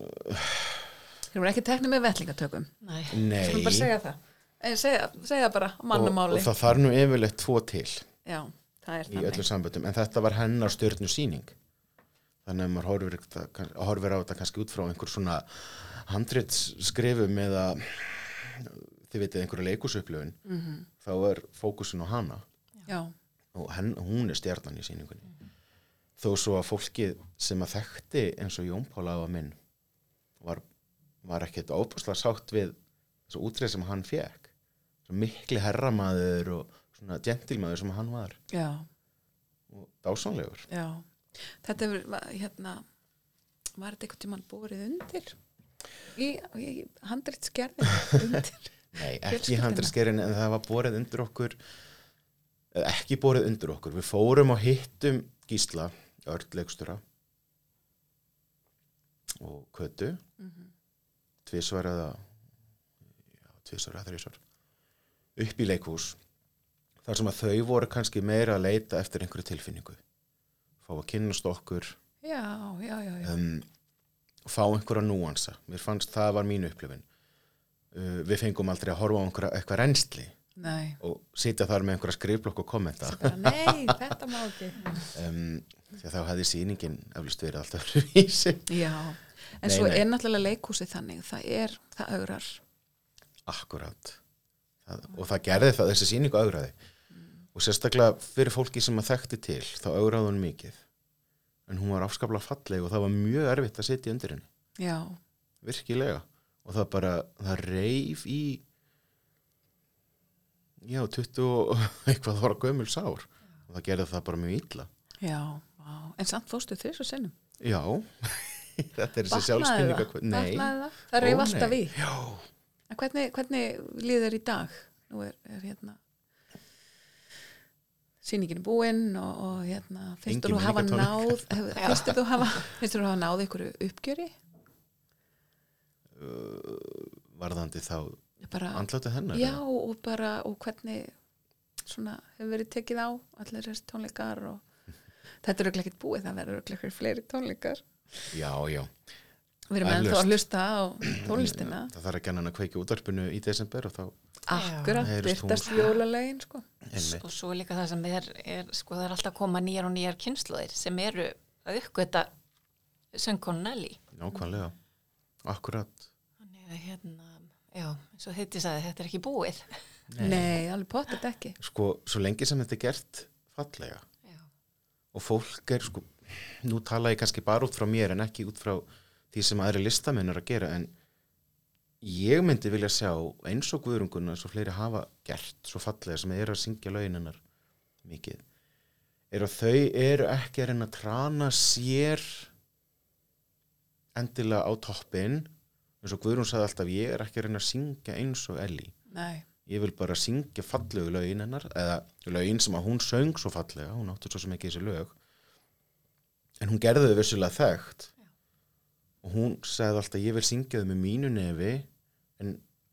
Þeir voru ekki teknið með vettlingatökum. Nei. nei, Skulum bara segja það. Eh, Segja, segja bara og, mannamáli. og það þarf nú yfirleitt tvo til Já, það er í þannig. öllum samböndum, en þetta var hennar stjörnu sýning. þannig að maður horfir, horfir á þetta kannski út frá einhver svona handritsskrifum eða þið vitið einhverju leikusupplifun mm-hmm. þá er fókusin á hana Já. og henn, hún er stjarnan í sýningunni mm-hmm. þó svo að fólkið sem að þekkti eins og Jón Pál afa minn var, var ekkert óbúslega sátt við þessu útreið sem hann fekk svo mikli herramaður og svona gentilmaður sem hann var Já. og dásamlegur Já. Þetta er hérna var þetta einhvern tímann borið undir í, í handritsgerðin undir Nei, ekki handritsgerðin en það var borið undir okkur ekki borið undir okkur við fórum og hittum Gísla Örn leikstjóra og Kötu mm-hmm. tvisvar eða já, tvisvar eða þrisvar upp í leikhús þar sem að þau voru kannski meira að leita eftir einhverju tilfinningu fá að kynnast okkur Já, já, já, já. Um, fá einhverja núansa mér fannst það var mín upplifun uh, við fengum aldrei að horfa á einhverja eitthvað reynsli Nei. og sitja þar með einhverja skrifblokk og kommenta bara, Nei, þetta má ekki um, því að þá hefði sýningin eflust verið alltaf vísi Já, en Nei, svo nei. er náttúrulega leikhúsið þannig það er, það augrar akkurat það, og það gerði það, þessi sýningu augraði mm. og sérstaklega fyrir fólki sem að þekkti til þá augraði hún mikið en hún var afskaplega falleg og það var mjög erfitt að sitja undir henni Já. virkilega og það bara, það reif í já, tuttugu og eitthvað það var gömul sár og það gerði það bara mjög illa Já, vá, en samt fórstu þess og sinnum já, þetta er þessi sjálfsbindinga Batnaði það? Það reif Ó, alltaf nei. í Já, En hvernig, hvernig líður í dag? Nú er, er hérna sýningin er búin og, og hérna finnst Engin þú hafa náð minningatónleikar. hef- finnst þú hafa finnst þú hafa náð einhverju uppgjöri? uh, varðandi þá Bara, andlátu hennar já, eða? og bara og hvernig svona hefur verið tekið á allir þessi tónleikar og þetta er örugglega ekkert búið, það verður örugglega einhverjir fleiri tónleikar já, já, við erum ennþá að hlusta á tónlistina það þarf að genna hann að kveiki útvarpinu í desember og þá akkurat, Heyrist hún, byrtast sko. jólalögin sko. einmitt. Og svo er líka það sem er, er sko það er alltaf að koma nýjar og nýjar kynslóðir sem eru að uppgöta söngkonun Ellie. nákvæmlega, akkurat Þannig að hérna, já, eins og þetta sagði, þetta er ekki búið. Nei. Nei, alveg pottet ekki sko, svo lengi sem þetta er gert fallega Já. og fólk er sko, nú tala ég kannski bara út frá mér en ekki út frá því sem aðri listamenn er að gera en ég myndi vilja sjá eins og Guðrunguna eins og fleiri hafa gert svo fallega sem er að syngja lögin hennar mikið er að þau eru ekki að reyna að trana sér endilega á toppinn eins og Guðrún sagði alltaf ég er ekki að reyna að syngja eins og Ellie Nei, ég vil bara syngja fallegu lögin hennar eða lögin sem að hún söng svo fallega hún átti svo sem ekki þessi lög en hún gerði þau vissulega þekkt Já. og hún sagði alltaf ég vil syngja þau með mínu nefi en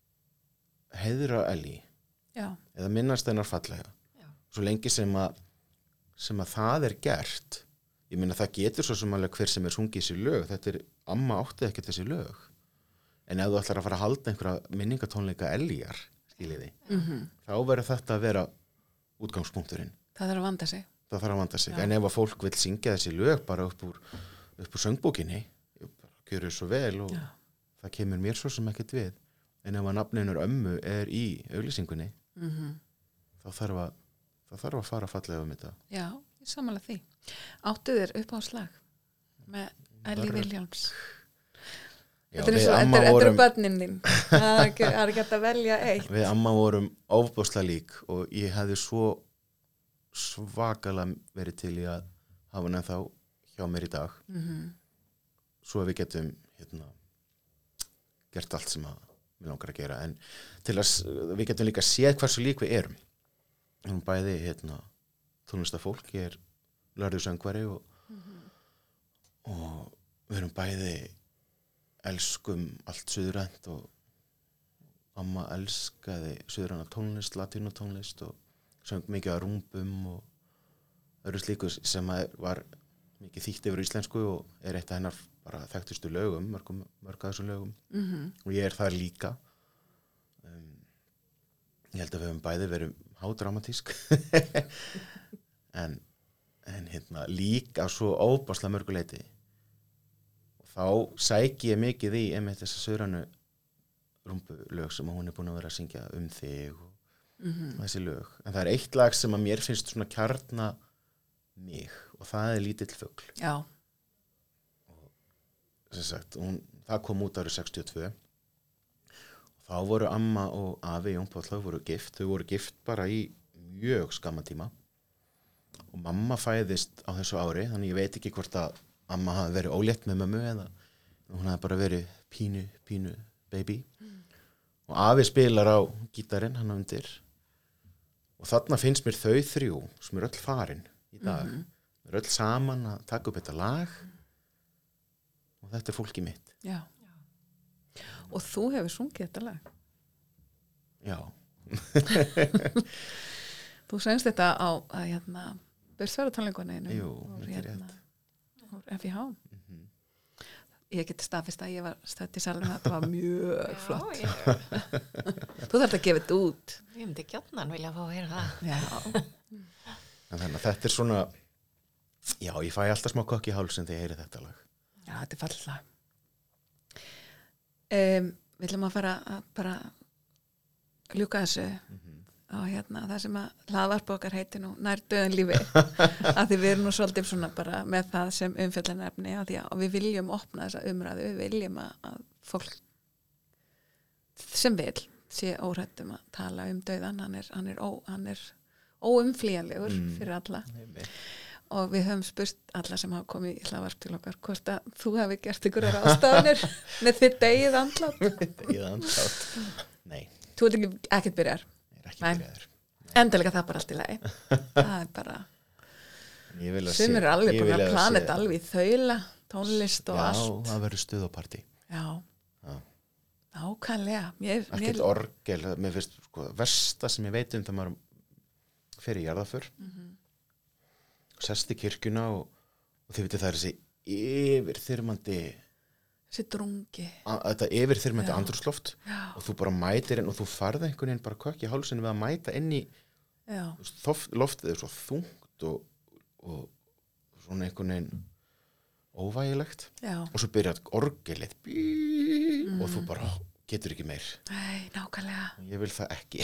heiðra Ellie já, eða minnast hennar fallega Já. svo lengi sem að sem að það er gert ég minna það getur svo sem alveg hver sem er sungið þessi lög þetta er, amma átti ekki þessi lög en ef þú ætlar að fara að halda einhverja minningatónleika Elliear skiljiði, mm þá verður þetta að vera útgangspunkturinn það þarf að vanda sig það þarf að vanda sig, Já. en ef að fólk vil syngja þessi lög bara upp úr, upp úr söngbókinni gjör þau svo vel og Já. það kemur mér svo sem ekkert við en ef að nafninur ömmu er í auglýsingunni mm þá þarf að það þarf að fara fallega um þetta Já, ég samanlega því Áttu þér upp á slag með Ellie Bara- Williams Já, Þetta er eins við og, amma þetta er- þetta eru vorum, börnin þín Það er ekki, það er ekki hægt að velja eitt við amma vorum ofbóðslega lík og ég hefði svo svakalega verið til í að hafa hann ennþá hjá mér í dag mm svo að við getum hérna, gert allt sem að við langar að gera en til að s- við getum líka séð hversu lík við erum við erum bæði hérna, tónlistafólk ég er lörður söngvari og, og við erum bæði elskum allt suðrænt og amma elskaði suðræna tónlist, latínutónlist og söng mikið á rúmbum og öðru slíku sem að var mikið þýtt yfir íslensku og er eitt af hennar bara þekktustu lögum, mörgum, mörg að þessum lögum -hmm. og ég er þar líka um, ég held að við höfum bæði verið hádramatísk en, en hérna líka svo óbáslega mörguleiti þá sæki ég mikið í einmitt þessa Sauranu rúmbulög sem hún er búin að vera að syngja um þig og mm-hmm. þessi lög. En það er eitt lag sem að mér finnst svona kjarna mig og það er Lítill fugl. Já. Og sem sagt, hún, það kom út árið sextíu og tvö. Og þá voru amma og afi Jón Páll, þau voru gift. Þau voru gift bara í mjög skamman tíma. Og mamma fæðist á þessu ári, þannig ég veit ekki hvort að amma hafi verið ólétt með mömmu eða hún hafi bara verið pínu, pínu baby. Mm. Og afi spilar á gítarinn, hann á undir. Og þarna finnst mér þau þrjú, sem er öll farin í dag. Mm-hmm. Við erum öll saman að taka upp þetta lag og þetta er fólkið mitt. Já. Og þú hefur sungið þetta lag? Já. Þú söngst þetta á að hérna Börnsverðartónleikunni Jú, mikið rétt. Úr F I H. Mm-hmm. Ég geti staðfest að ég var stödd í salum þetta var mjög Já, flott. ég, Þú þarft að gefa þetta út. ég myndi gjarnan vilja fá að heyra það. Já. En þannig að þetta er svona, já, ég fæ alltaf smá kokk í hálsinn þegar ég heyri þetta lag. Já, þetta er fallið lag. Um, við ætlum að fara að bara ljúka þessu Mm-hmm. og hérna það sem að hlaðvarp okkar heiti nú nær döðan lífi að því við erum nú svolítið svona bara með það sem umfjöllunarefni að því að við viljum opna þessa umræðu, við viljum að, að fólk sem vil sé óhrættum að tala um döðan, hann er, hann er, ó, hann er óumflýjanlegur Mm. fyrir alla Einmitt. og við höfum spurt alla sem hafa komið í hlaðvarp til okkar hvort að þú hafi gert ykkur ástafanir með þitt degið andlátt. Degið andlátt. Nei, Þú ert ekki ekkert byrjar. ég er ekki Nei. byrjaður. Endilega það er bara allt í lagi. Það er bara, Ég vil að sem sé- eru alveg ég búin vil að plana sé- þetta alveg í þaula, tónlist og Já, allt. það verður stuð og partí. Já. Já. Nákvæmlega. Mér, Ekkert mér, orgel, mér finnst sko, versta sem ég veit um það maður fer í jarðaför, Mhm. sest í kirkjuna og, og þið veitir það er þessi yfirþyrmandi, þessi drungi. a- þetta yfirþyrmandi Já. andrúsloft Já. og þú bara mætir inn og þú farð einhvern veginn bara kökk í hálsinu við að mæta inn í Já. þú veist, þof- loftið er svo þungt og, og svona einhvern veginn óvægilegt Já. og svo byrjar orgelið bí, og þú bara getur ekki meir. Nei, nákvæmlega. Ég vil það ekki.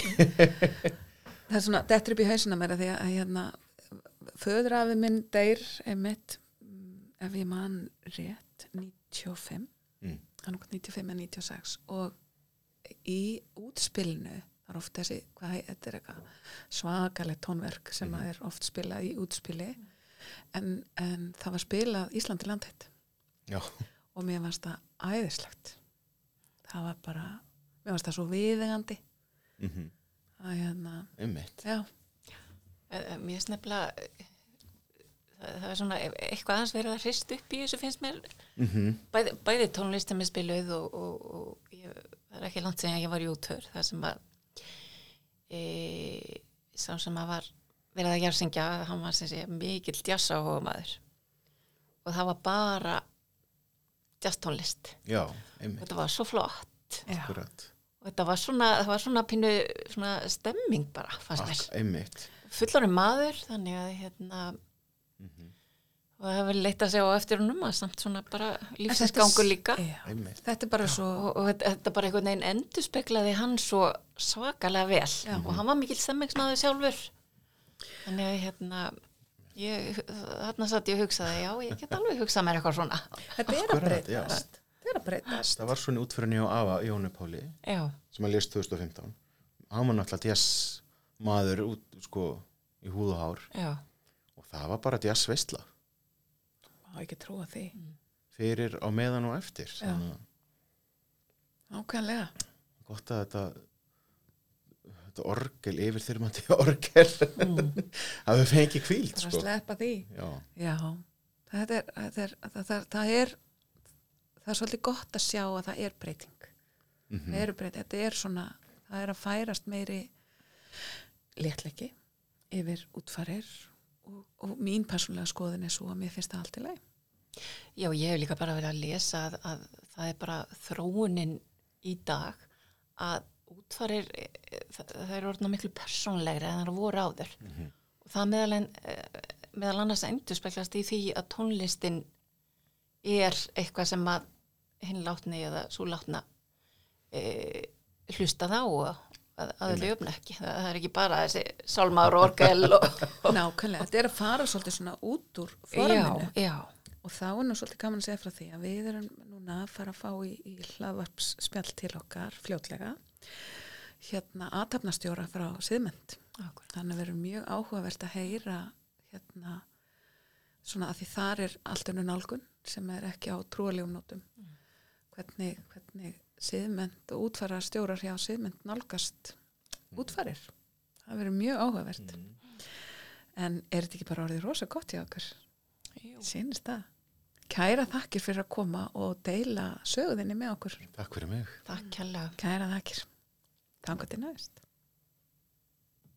Það er svona, þetta er upp í hausina mér að því að hérna, föðurafi minn deyr einmitt, mm, ef ég man rétt, níutíu og fimm, Mm. hann er níutíu og fimm eða níutíu og sex og í útspilinu, það er oft þessi, hvað heit- þetta er eitthvað svakalegt tónverk sem mm. er oft spilað í útspili, en, en það var spilað Íslandi landheitt Já. og mér fannst það æðislegt. Það var bara, mér fannst það svo viðegandi Mm-hmm. að hérna, Einmitt. já, Eh, eh, Mér finnst nefnilega eh, það, það er svona eitthvað aðeins verið að hrist upp í þessu finnst mér Mm-hmm. bæði, bæði tónlist sem er spiluð og, og, og ég, það er ekki langt síðan að ég var í útför það sem að e, sá sem að var verið að jarðsyngja, hann var sem sé mikill djassáhuga maður og það var bara jazztónlist Já, og einmitt. þetta var svo flott já. Akkurat. og þetta var svona, það var svona pínu svona stemming bara, fannst mér Ak- Einmitt. fullorinn maður, þannig að hérna Mm-hmm. og það hefur leitt að segja á eftir húnum að samt svona bara lífsins Þetta er- gangur líka Já. Einmitt. Þetta er bara svo, og, og þetta, þetta bara einhvern veginn endurspeklaði hann svo svakalega vel Já. og hann var mikill stemmingsmaður sjálfur þannig að hérna ég, þarna satt ég og hugsaði já, ég get alveg hugsað mér eitthvað svona þetta er að Akkurat, já. breytast. Þetta er að breytast. Það var svona útförinni á Ava Jónu Páli já, sem að lést tvö þúsund og fimmtán. Hann var náttúrulega jazz maður út, sko, í húð og hár já, og það var bara jazz veistla Má ekki trúa því. fyrir á meðan og eftir. Já. Þannig að Nákvæmlega. gott að þetta þetta orgel, yfirþyrmandi orgel að við fengi hvíld, Það er að sko. sleppa því. Já. Já. Þetta er, þetta er, það, það, það er, það er svolítið gott að sjá að það er breyting. Mm-hmm. Það eru breyting. Þetta er svona, það er að færast meiri léttleiki yfir útfarir og, og mín persónlega skoðin er svo að mér finnst það allt í leið. já, ég hef líka bara verið að lesa að, að það er bara þróunin í dag að útfarir það, það er orðna miklu persónlegri en það voru áður Mhm. og það meðal, en, meðal annars endur speklast í því að tónlistin er eitthvað sem að hinn látni eða svo látna e, hlusta þá og að, að þau öfna ekki. Það, það er ekki bara þessi sálmaður og orgel og, og Nákvæmlega, þetta er að fara svolítið svona út úr forminu. Já, já. Og þá er nú svolítið gaman að segja frá því að við erum núna að fara að fá í, í hlaðvarpsspjall til okkar fljótlega hérna athafnastjóra frá Siðmennt. Akkurat. Þannig að verður mjög áhugavert að heyra hérna svona að því þar er allt önnur nálgun sem er ekki á trúalegum nótum. Mm. Hvernig, hvernig Siðmennt og útfæra stjórar hjá Siðmennt nálgast útfærir. Það verður mjög áhugavert. Mm. En er þetta ekki bara orðið rosa gott hjá okkur? Jú. Sýnist það. Kæra þakkir fyrir að koma og deila söguðinni með okkur. Takk fyrir mig. Takk kærlega. Kæra þakkir. Þangað til næst.